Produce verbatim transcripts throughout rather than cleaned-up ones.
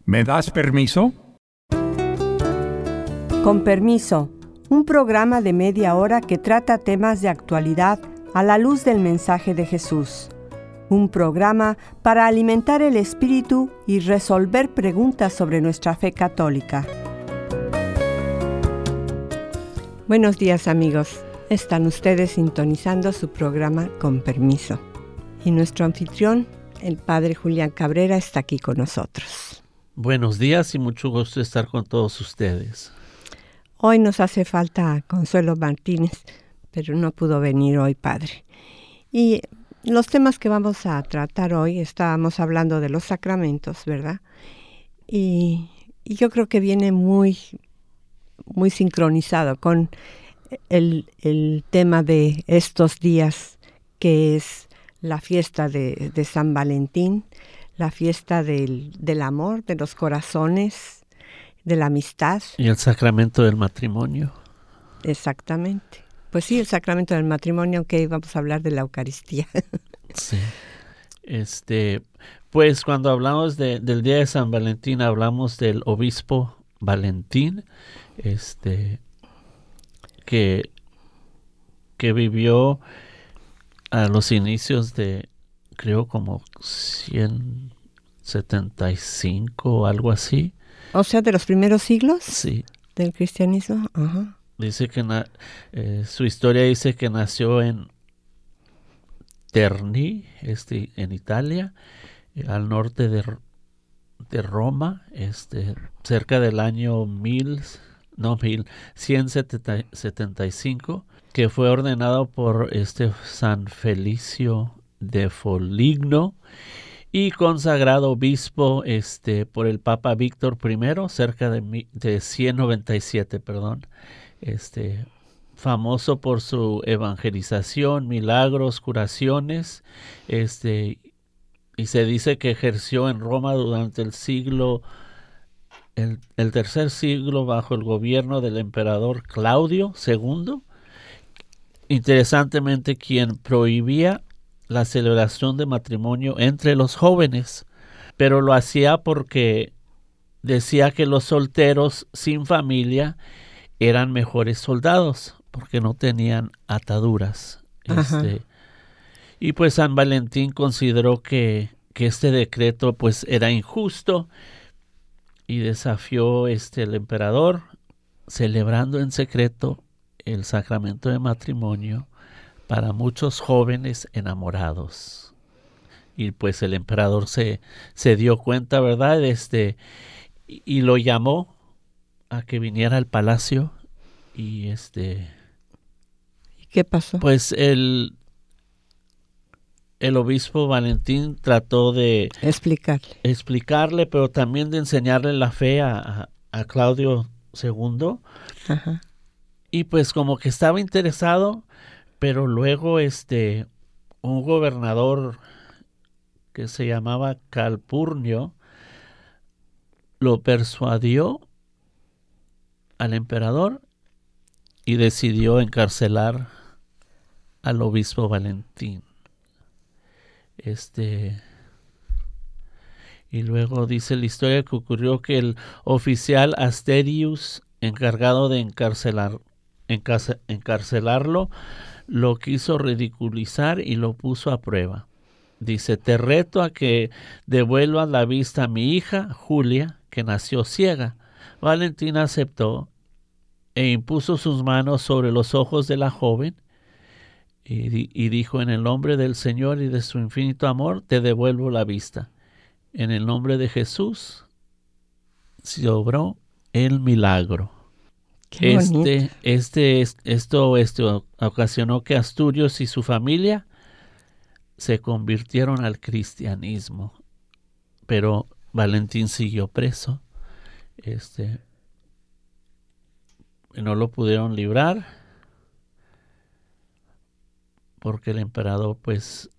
¿Me das permiso? Con permiso, un programa de media hora que trata temas de actualidad a la luz del mensaje de Jesús. Un programa para alimentar el espíritu y resolver preguntas sobre nuestra fe católica. Buenos días, amigos. Están ustedes sintonizando su programa Con Permiso. Y nuestro anfitrión, el padre Julián Cabrera, está aquí con nosotros. Buenos días y mucho gusto estar con todos ustedes. Hoy nos hace falta Consuelo Martínez, pero no pudo venir hoy, padre. Y los temas que vamos a tratar hoy, estábamos hablando de los sacramentos, ¿verdad? Y, y yo creo que viene muy, muy sincronizado con el, el tema de estos días, que es la fiesta de, de San Valentín, la fiesta del, del amor, de los corazones, de la amistad. Y el sacramento del matrimonio. Exactamente. Pues sí, el sacramento del matrimonio, aunque vamos a hablar de la Eucaristía. Sí. Este, pues cuando hablamos de, del día de San Valentín, hablamos del obispo Valentín, este, que, que vivió a los inicios de, creo, como ciento setenta y cinco o algo así. O sea, de los primeros siglos. Sí. Del cristianismo. Ajá. Dice que na, eh, su historia dice que nació en Terni, este, en Italia, eh, al norte de, de Roma, este, cerca del año mil, no mil, ciento setenta y cinco, que fue ordenado por este San Felicio de Foligno y consagrado obispo este, por el Papa Víctor primero, cerca de, de ciento noventa y siete, perdón. Este, famoso por su evangelización, milagros, curaciones, este, y se dice que ejerció en Roma durante el siglo, el, el tercer siglo, bajo el gobierno del emperador Claudio segundo. Interesantemente, quien prohibía la celebración de matrimonio entre los jóvenes, pero lo hacía porque decía que los solteros sin familia eran mejores soldados, porque no tenían ataduras. Este, y pues San Valentín consideró que, que este decreto pues era injusto y desafió este, el emperador, celebrando en secreto el sacramento de matrimonio para muchos jóvenes enamorados. Y pues el emperador se, se dio cuenta, ¿verdad? Este, y, y lo llamó a que viniera al palacio. Y este... ¿Y qué pasó? Pues el, el obispo Valentín trató de... Explicarle. Explicarle, pero también de enseñarle la fe a, a, a Claudio segundo. Ajá. Y pues como que estaba interesado... Pero luego este, un gobernador que se llamaba Calpurnio lo persuadió al emperador y decidió encarcelar al obispo Valentín. Este, y luego dice la historia que ocurrió que el oficial Asterius, encargado de encarcelar, encarce, encarcelarlo, lo quiso ridiculizar y lo puso a prueba. Dice, te reto a que devuelvas la vista a mi hija, Julia, que nació ciega. Valentín aceptó e impuso sus manos sobre los ojos de la joven y, y dijo, en el nombre del Señor y de su infinito amor, te devuelvo la vista. En el nombre de Jesús se obró el milagro. Este, este, esto, esto ocasionó que Asturias y su familia se convirtieron al cristianismo, pero Valentín siguió preso. Este, no lo pudieron librar porque el emperador, pues,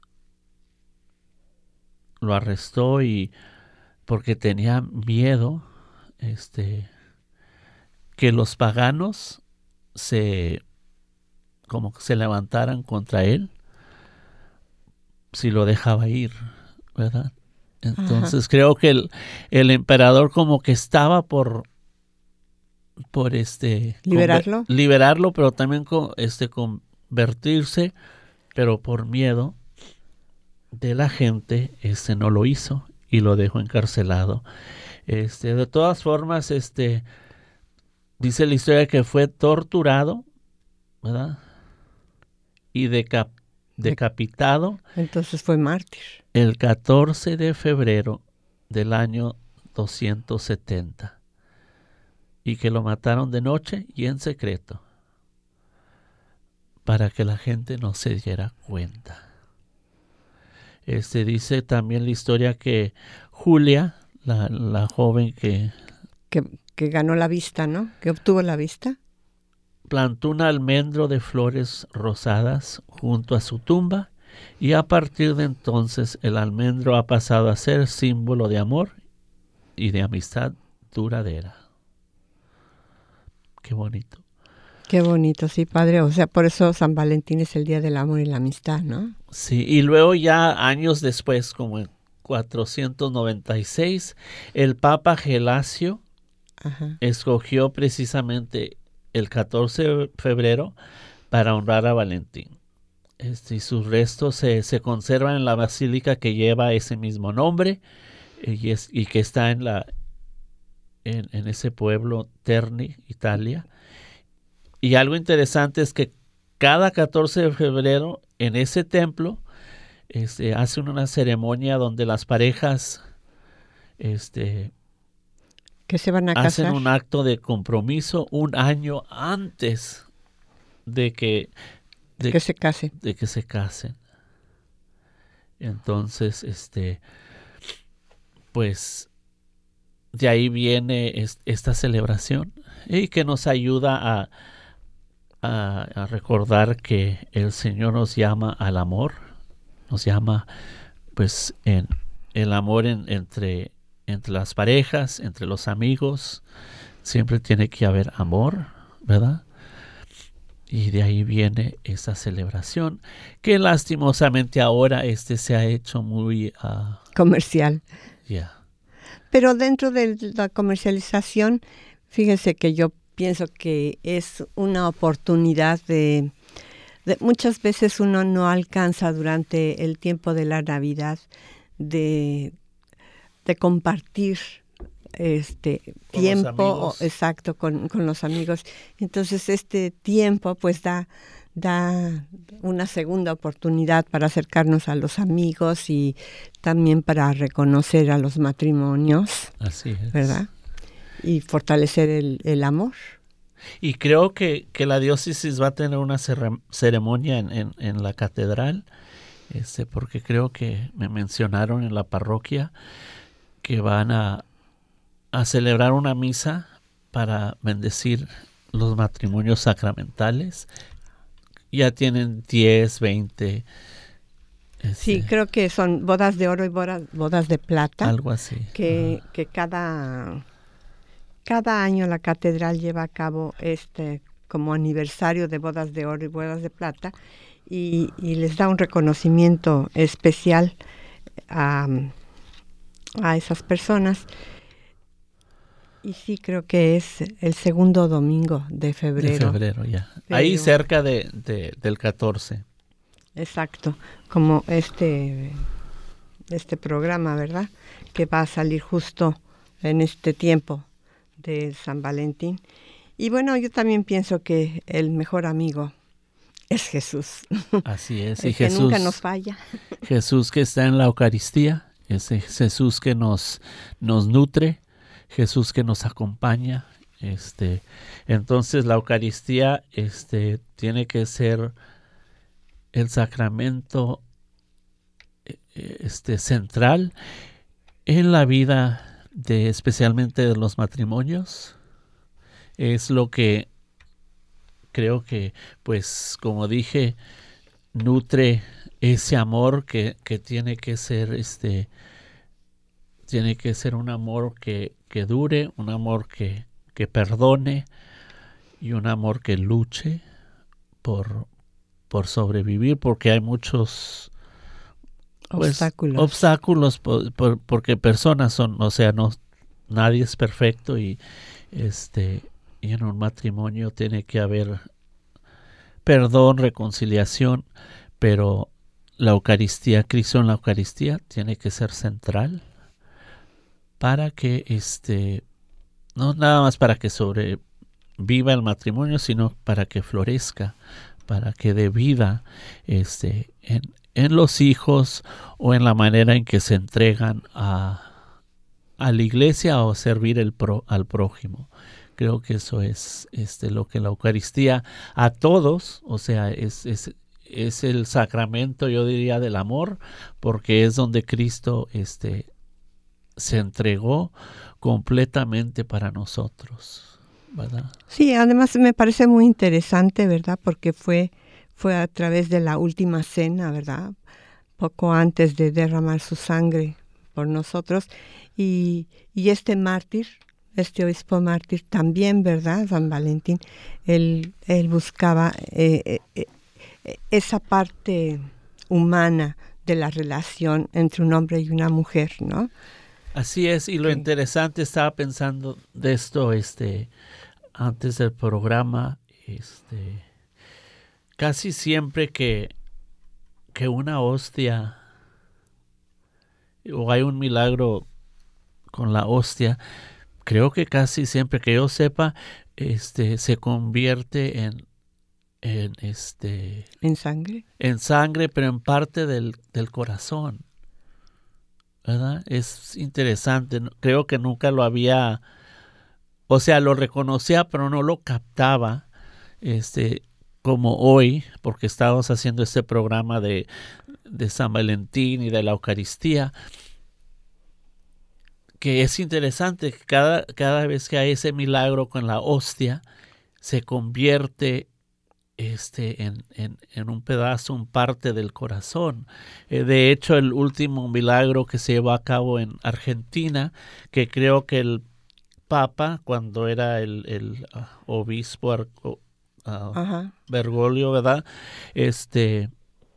lo arrestó y porque tenía miedo, este. que los paganos se como que se levantaran contra él si lo dejaba ir, ¿verdad? Entonces Ajá. creo que el, el emperador como que estaba por por este liberarlo, conver, liberarlo, pero también con, este convertirse, pero por miedo de la gente, este no lo hizo y lo dejó encarcelado. Este, de todas formas, este dice la historia que fue torturado, ¿verdad? Y decap, decapitado. Entonces fue mártir. El catorce de febrero del año doscientos setenta. Y que lo mataron de noche y en secreto, para que la gente no se diera cuenta. Este dice también la historia que Julia, la, la joven que, que que ganó la vista, ¿no? Que obtuvo la vista, plantó un almendro de flores rosadas junto a su tumba, y a partir de entonces el almendro ha pasado a ser símbolo de amor y de amistad duradera. Qué bonito. Qué bonito, sí, padre. O sea, por eso San Valentín es el Día del Amor y la Amistad, ¿no? Sí, y luego ya años después, como en cuatrocientos noventa y seis, el Papa Gelasio Ajá. escogió precisamente el catorce de febrero para honrar a Valentín. Este, y sus restos se, se conservan en la basílica que lleva ese mismo nombre y, es, y que está en la En, en ese pueblo, Terni, Italia. Y algo interesante es que cada catorce de febrero en ese templo este, hacen una ceremonia donde las parejas este, que se van a hacen casar. un acto de compromiso un año antes de que, de, que se casen. de que se casen. Entonces, este, pues de ahí viene es, esta celebración y que nos ayuda a, a, a recordar que el Señor nos llama al amor, nos llama pues en el amor en, entre, entre las parejas, entre los amigos, siempre tiene que haber amor, ¿verdad? Y de ahí viene esa celebración que lastimosamente ahora este se ha hecho muy uh, comercial. Ya. Yeah. Pero dentro de la comercialización, fíjense que yo pienso que es una oportunidad de, de... Muchas veces uno no alcanza durante el tiempo de la Navidad de, de compartir este con tiempo exacto con, con los amigos. Entonces este tiempo pues da... da una segunda oportunidad para acercarnos a los amigos y también para reconocer a los matrimonios. Así es. ¿Verdad? Y fortalecer el, el amor. Y creo que, que la diócesis va a tener una ceremonia en, en, en la catedral, este, porque creo que me mencionaron en la parroquia que van a, a celebrar una misa para bendecir los matrimonios sacramentales. Ya tienen diez, veinte. Este, sí, creo que son bodas de oro y bodas, bodas de plata. Algo así. Que, uh-huh. que cada, cada año la catedral lleva a cabo este como aniversario de bodas de oro y bodas de plata y, y les da un reconocimiento especial a, a esas personas. Y sí, creo que es el segundo domingo de febrero. De febrero, ya. Pero, ahí cerca de, de, del catorce. Exacto, como este, este programa, ¿verdad? Que va a salir justo en este tiempo de San Valentín. Y bueno, yo también pienso que el mejor amigo es Jesús. Así es, y Jesús, que nunca nos falla. Jesús que está en la Eucaristía, ese Jesús que nos, nos nutre, Jesús que nos acompaña, este, entonces la Eucaristía, este, tiene que ser el sacramento, este, central en la vida de, especialmente de los matrimonios. Es lo que creo que, pues, como dije, nutre ese amor que, que tiene que ser, este, tiene que ser un amor que que dure, un amor que, que perdone y un amor que luche por, por sobrevivir, porque hay muchos pues, obstáculos. Obstáculos por, por, porque personas son, o sea, no, nadie es perfecto y este y en un matrimonio tiene que haber perdón, reconciliación, pero la Eucaristía, Cristo en la Eucaristía tiene que ser central para que este no nada más para que sobreviva el matrimonio, sino para que florezca, para que dé vida este en, en los hijos o en la manera en que se entregan a a la iglesia o servir el pro, al prójimo. Creo que eso es este, lo que la Eucaristía a todos, o sea, es, es, es el sacramento, yo diría, del amor, porque es donde Cristo este, se entregó completamente para nosotros, ¿verdad? Sí, además me parece muy interesante, ¿verdad? Porque fue, fue a través de la última cena, ¿verdad? Poco antes de derramar su sangre por nosotros. Y, y este mártir, este obispo mártir también, ¿verdad? San Valentín, él, él buscaba eh, eh, esa parte humana de la relación entre un hombre y una mujer, ¿no? Así es, y lo sí. Interesante, estaba pensando de esto este, antes del programa, este, casi siempre que, que una hostia o hay un milagro con la hostia, creo que casi siempre que yo sepa, este, se convierte en, en este, en sangre, en sangre, pero en parte del, del corazón, ¿verdad? Es interesante. Creo que nunca lo había, o sea, lo reconocía, pero no lo captaba, este, como hoy, porque estábamos haciendo este programa de, de San Valentín y de la Eucaristía. Que es interesante que cada, cada vez que hay ese milagro con la hostia, se convierte este, en, en, en un pedazo, un parte del corazón. Eh, de hecho, el último milagro que se llevó a cabo en Argentina, que creo que el Papa, cuando era el, el uh, obispo uh, uh, Bergoglio, ¿verdad? Este,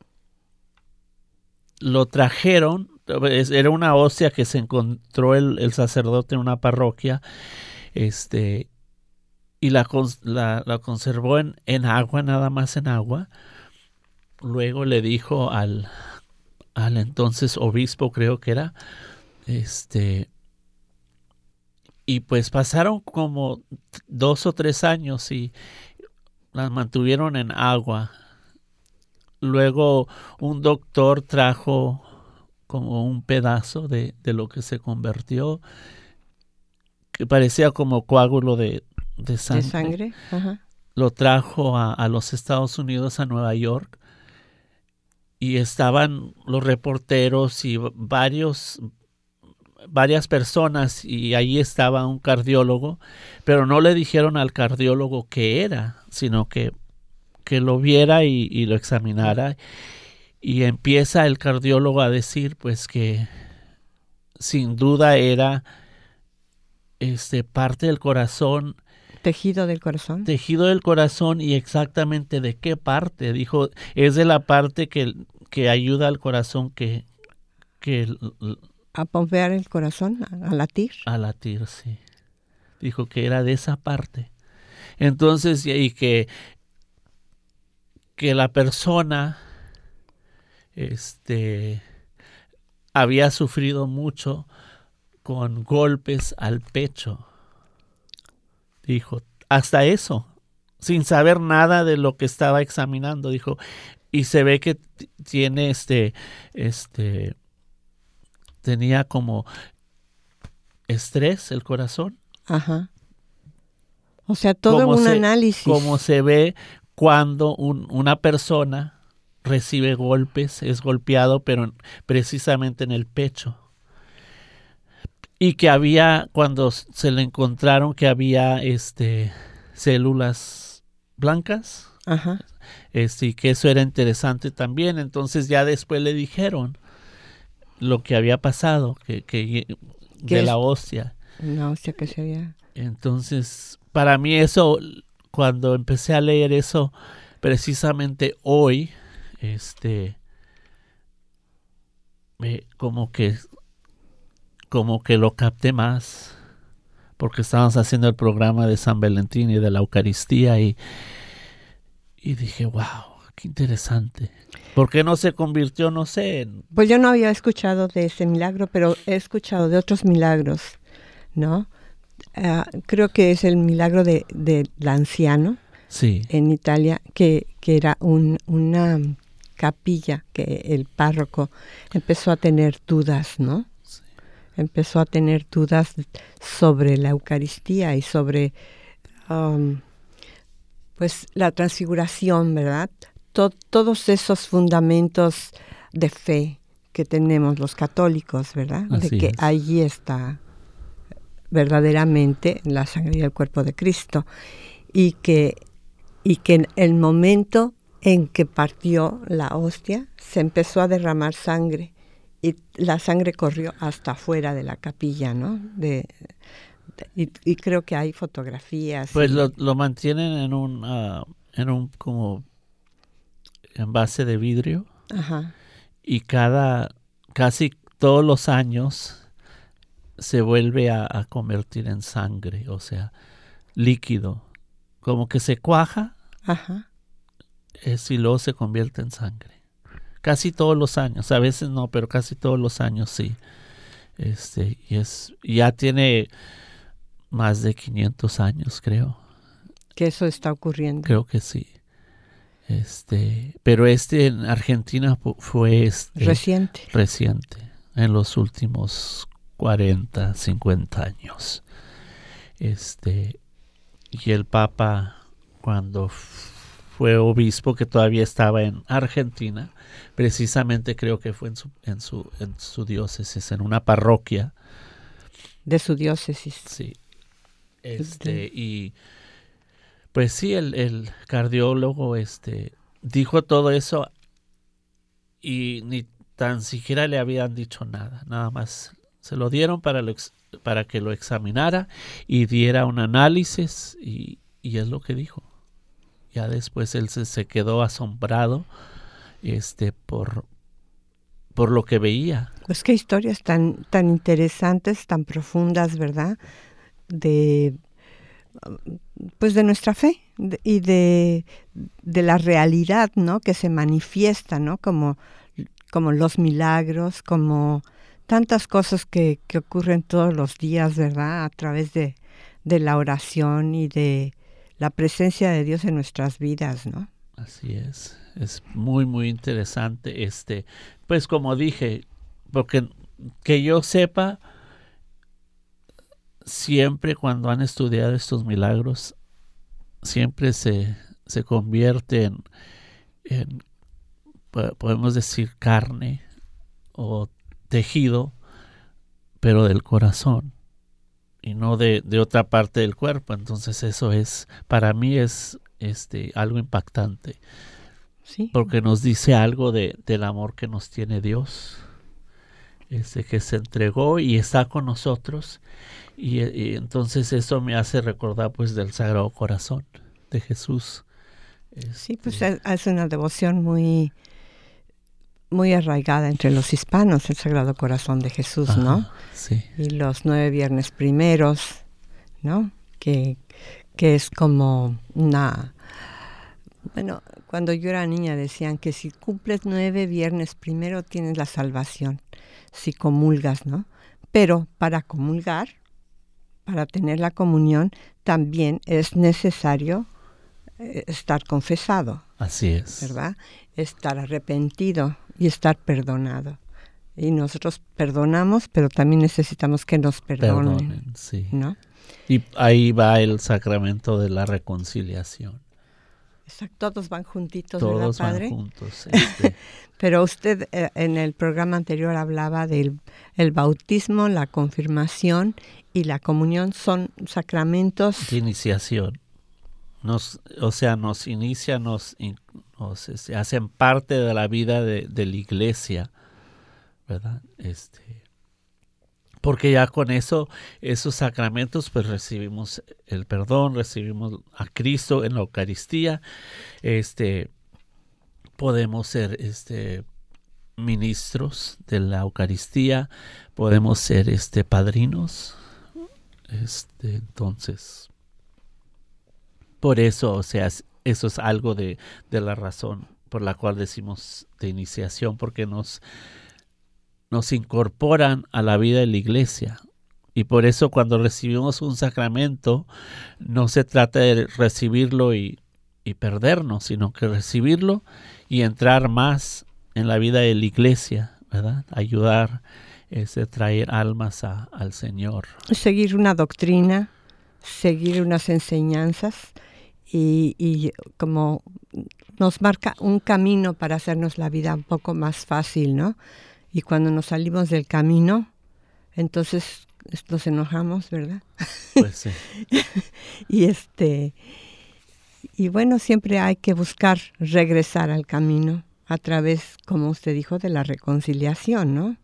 lo trajeron. Era una hostia que se encontró el, el sacerdote en una parroquia este, y la, la, la conservó en, en agua, nada más en agua. Luego le dijo al, al entonces obispo, creo que era, este, y pues pasaron como dos o tres años y las mantuvieron en agua. Luego un doctor trajo como un pedazo de, de lo que se convirtió, que parecía como coágulo de, de sangre. De sangre. Ajá. Lo trajo a, a los Estados Unidos, a Nueva York, y estaban los reporteros y varios, varias personas, y ahí estaba un cardiólogo, pero no le dijeron al cardiólogo qué era, sino que, que lo viera y, y lo examinara. Y empieza el cardiólogo a decir pues que sin duda era este, parte del corazón. Tejido del corazón. Tejido del corazón, y exactamente de qué parte. Dijo, es de la parte que, que ayuda al corazón que... que a pompear el corazón, a, a latir. A latir, sí. Dijo que era de esa parte. Entonces, y que, que la persona... Este había sufrido mucho con golpes al pecho. Dijo, hasta eso, sin saber nada de lo que estaba examinando, dijo, y se ve que t- tiene este, este, tenía como estrés el corazón. Ajá. O sea, todo un se, análisis. Como se ve cuando un, una persona recibe golpes, es golpeado, pero precisamente en el pecho. Y que había, cuando se le encontraron que había este células blancas, ajá, este, y que eso era interesante también. Entonces ya después le dijeron lo que había pasado, que, que de la hostia. Una hostia que se había... Entonces, para mí eso, cuando empecé a leer eso, precisamente hoy, Este, eh, como que como que lo capté más, porque estábamos haciendo el programa de San Valentín y de la Eucaristía y, y dije, wow, qué interesante. ¿Por qué no se convirtió, no sé? En... Pues yo no había escuchado de ese milagro, pero he escuchado de otros milagros, ¿no? Uh, creo que es el milagro de, de l'anciano, sí, en Italia, que, que era un, una capilla que el párroco empezó a tener dudas, ¿no? Sí. Empezó a tener dudas sobre la Eucaristía y sobre um, pues la transfiguración, ¿verdad? To- todos esos fundamentos de fe que tenemos los católicos, ¿verdad? Así de que es. allí está verdaderamente la sangre y el cuerpo de Cristo, y que, y que en el momento en que partió la hostia se empezó a derramar sangre y la sangre corrió hasta afuera de la capilla, ¿no? De, de, y, y creo que hay fotografías. Pues y... lo, lo mantienen en un, uh, en un como envase de vidrio. Ajá. Y cada, casi todos los años se vuelve a, a convertir en sangre, o sea, líquido, como que se cuaja. Ajá. Es, y luego se convierte en sangre. Casi todos los años, a veces no, pero casi todos los años sí. Este, y es, ya tiene más de quinientos años, creo. Que eso está ocurriendo. Creo que sí. Este, pero este en Argentina fue este, reciente. Reciente, en los últimos cuarenta, cincuenta años. Este, y el Papa, cuando fue obispo, que todavía estaba en Argentina, precisamente creo que fue en su, en su, en su diócesis, en una parroquia. De su diócesis. Sí. Este, y pues sí, el, el cardiólogo este, dijo todo eso y ni tan siquiera le habían dicho nada, nada más. Se lo dieron para, lo ex, para que lo examinara y diera un análisis y, y es lo que dijo. Ya después él se, se quedó asombrado este, por, por lo que veía. Pues qué historias tan, tan interesantes, tan profundas, ¿verdad? De, pues de nuestra fe de, y de, de la realidad, ¿no? Que se manifiesta, ¿no? Como, como los milagros, como tantas cosas que, que ocurren todos los días, ¿verdad? A través de, de la oración y de la presencia de Dios en nuestras vidas, ¿no? Así es, es muy muy interesante. Este, pues como dije, porque que yo sepa, siempre cuando han estudiado estos milagros, siempre se, se convierte en, en, podemos decir, carne o tejido, pero del corazón y no de, de otra parte del cuerpo. Entonces eso es, para mí es este algo impactante. Sí. Porque nos dice algo de, del amor que nos tiene Dios, este, que se entregó y está con nosotros. Y, y entonces eso me hace recordar pues del Sagrado Corazón de Jesús. Este, sí, pues es, es una devoción muy muy arraigada entre los hispanos, el Sagrado Corazón de Jesús, ajá, ¿no? Sí. Y los nueve viernes primeros, ¿no? Que, que es como una... Bueno, cuando yo era niña decían que si cumples nueve viernes primero tienes la salvación, si comulgas, ¿no? Pero para comulgar, para tener la comunión, también es necesario eh, estar confesado. Así es. ¿Verdad? Estar arrepentido y estar perdonado. Y nosotros perdonamos, pero también necesitamos que nos perdonen. Perdonen, sí. ¿No? Y ahí va el sacramento de la reconciliación. Exacto, todos van juntitos, todos ¿verdad, Padre? Van juntos. Este. Pero usted eh, en el programa anterior hablaba del el bautismo, la confirmación y la comunión son sacramentos de iniciación. Nos, o sea, nos inicia, nos, nos este, hacen parte de la vida de, de la iglesia, ¿verdad? Este, porque ya con eso, esos sacramentos, pues recibimos el perdón, recibimos a Cristo en la Eucaristía, este, podemos ser, este, ministros de la Eucaristía, podemos ser este padrinos. Este, entonces, por eso, o sea, eso es algo de, de la razón por la cual decimos de iniciación, porque nos, nos incorporan a la vida de la iglesia. Y por eso cuando recibimos un sacramento, no se trata de recibirlo y, y perdernos, sino que recibirlo y entrar más en la vida de la iglesia, ¿verdad? Ayudar, este, traer almas a, al Señor. Seguir una doctrina, seguir unas enseñanzas y, y como nos marca un camino para hacernos la vida un poco más fácil, ¿no? Y cuando nos salimos del camino, entonces nos enojamos, ¿verdad? Pues sí. y este y bueno, siempre hay que buscar regresar al camino a través, como usted dijo, de la reconciliación, ¿no?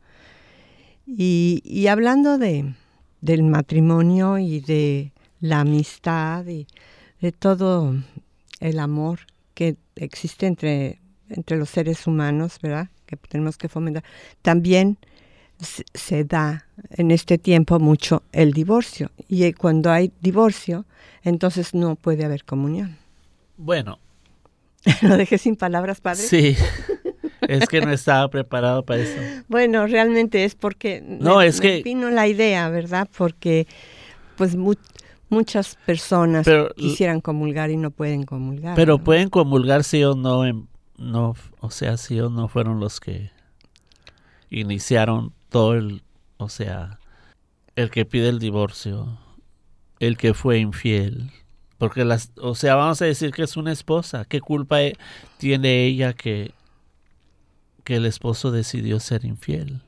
Y, y hablando de del matrimonio y de la amistad y de todo el amor que existe entre, entre los seres humanos, ¿verdad? Que tenemos que fomentar. También se, se da en este tiempo mucho el divorcio. Y cuando hay divorcio, entonces no puede haber comunión. Bueno. ¿Lo dejé sin palabras, padre? Sí. Es que no estaba preparado para eso. Bueno, realmente es porque no, me, es me que vino la idea, ¿verdad? Porque pues mu- muchas personas pero, quisieran comulgar y no pueden comulgar. Pero ¿no? pueden comulgar sí o no, en, no, o sea, sí o no fueron los que iniciaron todo el, o sea, el que pide el divorcio, el que fue infiel. Porque las, o sea, vamos a decir que es una esposa. ¿Qué culpa tiene ella que que el esposo decidió ser infiel?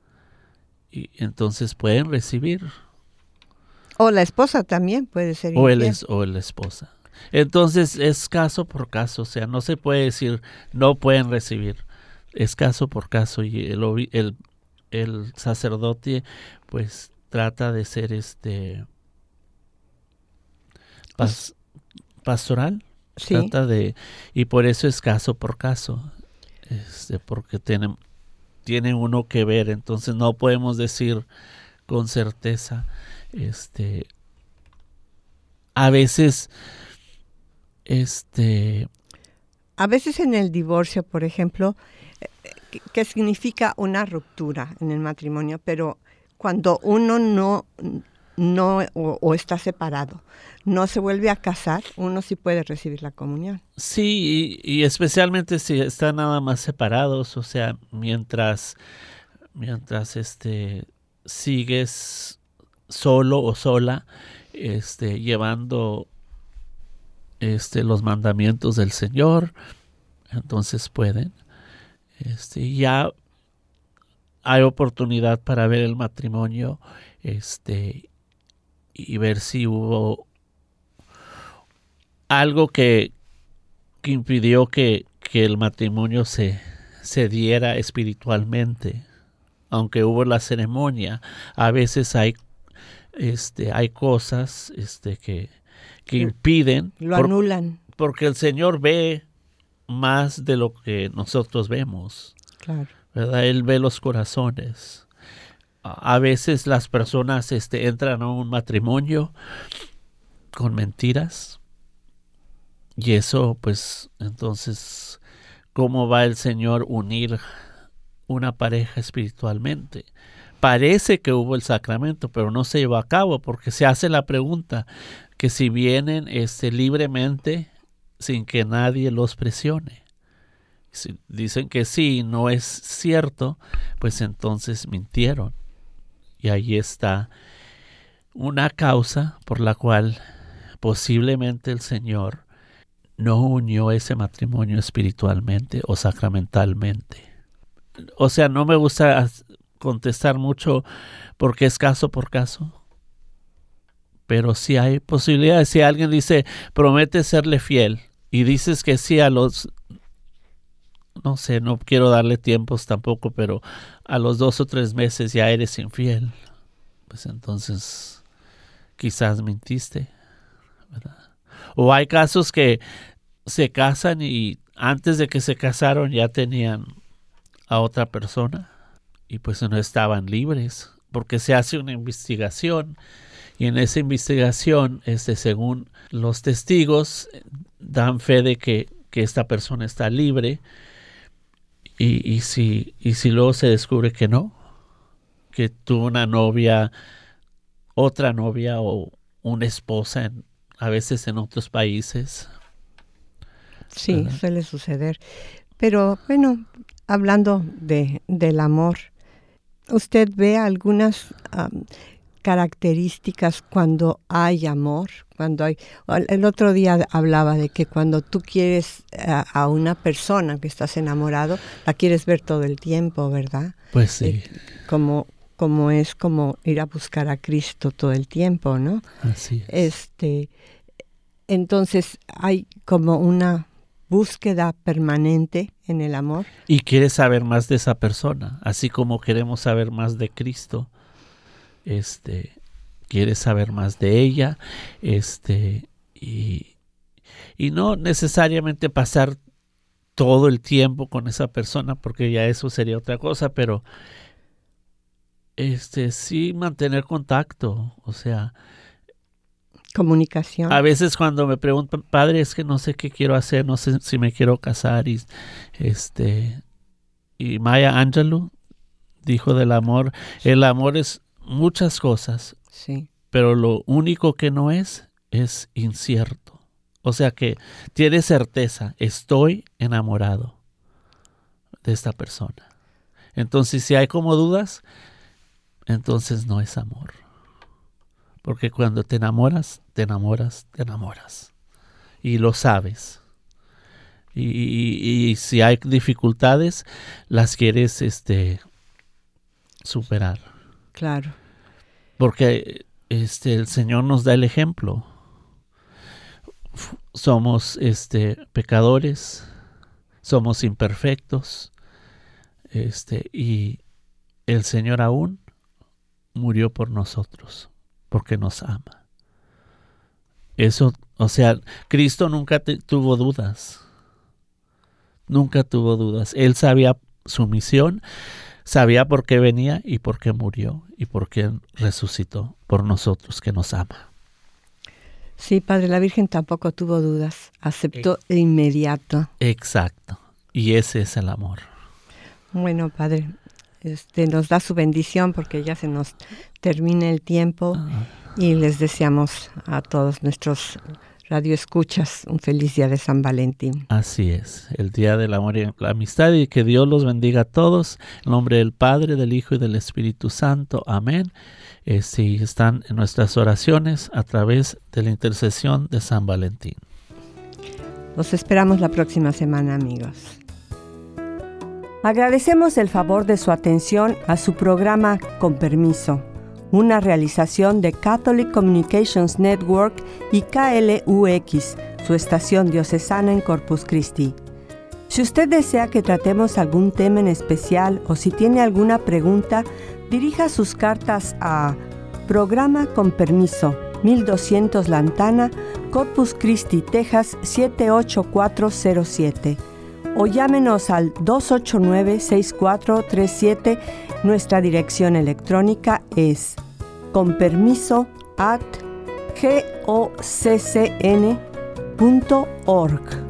Y entonces pueden recibir. O la esposa también puede ser o infiel. El es, o la esposa. Entonces es caso por caso, o sea, no se puede decir no pueden recibir. Es caso por caso y el, el, el sacerdote pues trata de ser este pas, pastoral. Sí. Trata de, y por eso es caso por caso. Este, porque tiene, tiene uno que ver, entonces no podemos decir con certeza. Este, a veces, este, a veces en el divorcio, por ejemplo, que, que significa una ruptura en el matrimonio, pero cuando uno no no o, o está separado, no se vuelve a casar, uno sí puede recibir la comunión. Sí, y, y especialmente si están nada más separados, o sea, mientras, mientras este sigues solo o sola, este, llevando este los mandamientos del Señor, entonces pueden, este, ya hay oportunidad para ver el matrimonio, este, y ver si hubo algo que, que impidió que, que el matrimonio se, se diera espiritualmente. Aunque hubo la ceremonia, a veces hay, este, hay cosas este, que, que impiden. Lo por, anulan. Porque el Señor ve más de lo que nosotros vemos. Claro. ¿Verdad? Él ve los corazones. A veces las personas este, entran a un matrimonio con mentiras. Y eso, pues, entonces, ¿cómo va el Señor unir una pareja espiritualmente? Parece que hubo el sacramento, pero no se llevó a cabo, porque se hace la pregunta que si vienen este, libremente, sin que nadie los presione. Si dicen que sí, no es cierto, pues entonces mintieron. Y ahí está una causa por la cual posiblemente el Señor no unió ese matrimonio espiritualmente o sacramentalmente. O sea, no me gusta contestar mucho porque es caso por caso. Pero sí hay posibilidades. Si alguien dice, promete serle fiel, y dices que sí a los, no sé, no quiero darle tiempos tampoco, pero a los dos o tres meses ya eres infiel, pues entonces quizás mintiste, ¿verdad? O hay casos que se casan y antes de que se casaron ya tenían a otra persona y pues no estaban libres, porque se hace una investigación y en esa investigación, este, según los testigos, dan fe de que, que esta persona está libre y, y, si, y si luego se descubre que no, que tuvo una novia, otra novia o una esposa en, a veces en otros países. Sí, ¿verdad? Suele suceder. Pero bueno, hablando de, del amor, ¿usted ve algunas um, características cuando hay amor? Cuando hay, el otro día hablaba de que cuando tú quieres a, a una persona que estás enamorado, la quieres ver todo el tiempo, ¿verdad? Pues sí. Eh, como, como es como ir a buscar a Cristo todo el tiempo, ¿no? Así es. Este, entonces hay como una búsqueda permanente en el amor. Y quieres saber más de esa persona, así como queremos saber más de Cristo. Este, quieres saber más de ella, este, y, y no necesariamente pasar todo el tiempo con esa persona, porque ya eso sería otra cosa, pero este, sí mantener contacto, o sea, comunicación. A veces cuando me preguntan, padre, es que no sé qué quiero hacer, no sé si me quiero casar, y este, y Maya Angelou dijo del amor, el amor es muchas cosas, sí. pero lo único que no es, es incierto. O sea que tiene certeza, estoy enamorado de esta persona. Entonces, si hay como dudas, entonces no es amor. Porque cuando te enamoras, te enamoras, te enamoras. Y lo sabes. Y, y, y si hay dificultades, las quieres este, superar. Claro. Porque este, el Señor nos da el ejemplo. Somos este, pecadores, somos imperfectos, este, y el Señor aún murió por nosotros, porque nos ama. Eso, o sea, Cristo nunca te, tuvo dudas, nunca tuvo dudas. Él sabía su misión, sabía por qué venía y por qué murió y por qué resucitó por nosotros, que nos ama. Sí, Padre, la Virgen tampoco tuvo dudas, aceptó de inmediato. Exacto, y ese es el amor. Bueno, Padre, este, nos da su bendición porque ya se nos termina el tiempo ah. y les deseamos a todos nuestros radioescuchas un feliz día de San Valentín. Así es, el día del amor y la amistad, y que Dios los bendiga a todos, en nombre del Padre, del Hijo y del Espíritu Santo. Amén. Eh, si están en nuestras oraciones a través de la intercesión de San Valentín. Los esperamos la próxima semana, amigos. Agradecemos el favor de su atención a su programa Con Permiso, una realización de Catholic Communications Network y K L U X, su estación diocesana en Corpus Christi. Si usted desea que tratemos algún tema en especial o si tiene alguna pregunta, dirija sus cartas a Programa Con Permiso, mil doscientos Lantana, Corpus Christi, Texas siete ocho cuatro cero siete. O llámenos al dos ocho nueve, seis cuatro tres siete. Nuestra dirección electrónica es conpermiso arroba goccn punto org.